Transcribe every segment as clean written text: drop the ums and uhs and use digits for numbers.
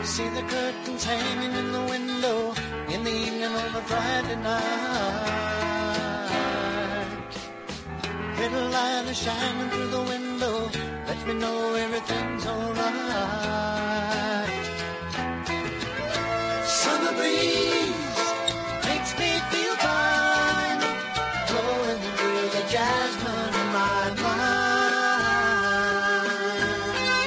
See the curtains hanging in the window in the evening on a Friday night. Little light is shining through the window, lets me know everything's alright. Summer breeze makes me feel fine, blowing through the jasmine in my mind.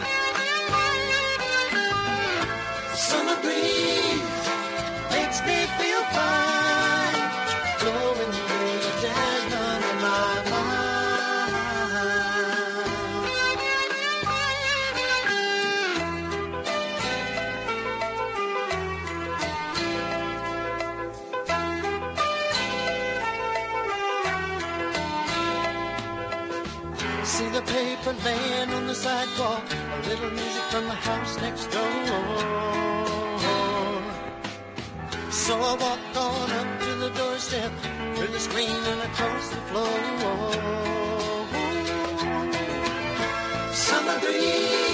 Summer breeze makes me feel fine, blowing through the jasmine in my mind. See the paper laying on the sidewalk, a little music from the house next door. So I walked on up to the doorstep, through the screen and across the floor. Summer breeze